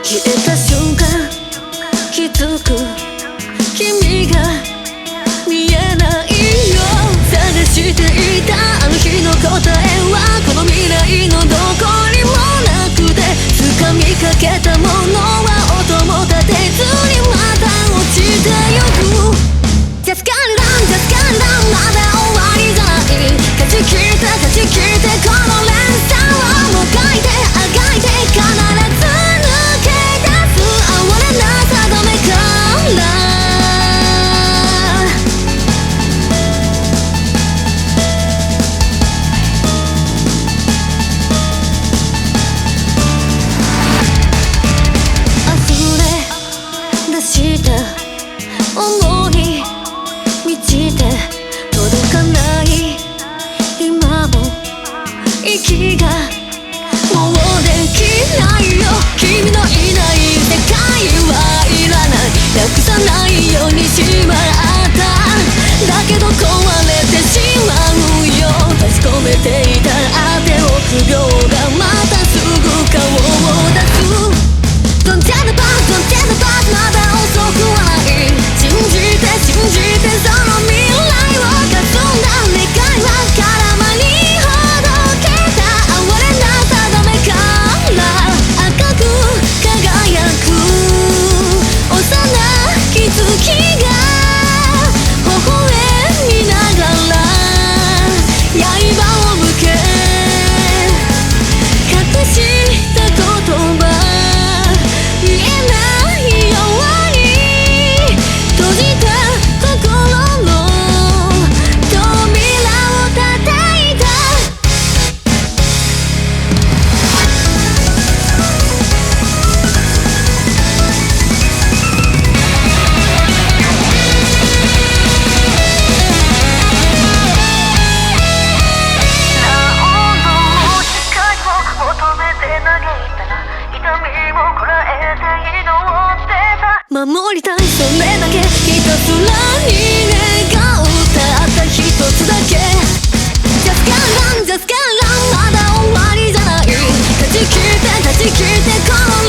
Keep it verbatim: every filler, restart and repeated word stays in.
消えた瞬間気づく君が見えないよ。探していたあの日の答えはこの未来のどこにもなくて、掴みかけたものは音も立てずにまた落ちてゆく。 Just got it on, just got it on まだ終わりじゃない。勝ち切って勝ち切ってこの連鎖をもがいてあがいて必ず抜け出す。哀れな定めから想い満ちて届かない今も息がもうできないよ。君のいない世界はいらない。なくさないようにしまっただけど壊れてしまうよ。閉じ込めていたあて臆病がまたすぐ顔を出す。Don't tell the boss, don't tell the boss まだ遅くはない。信じて信じてその未来をかすんだ願いは絡まにほどけた。哀れな定めから赤く輝く幼き月が微笑みながら刃を向け隠した言葉言えないように閉じた心の扉を叩いた。何度も光を求めて嘆いたら痛みもこらえて祈ってた。守りたいそれだけひたすらに願うたった一つだけ。 Just got on, just got on まだ終わりじゃない。断ち切って断ち切ってこの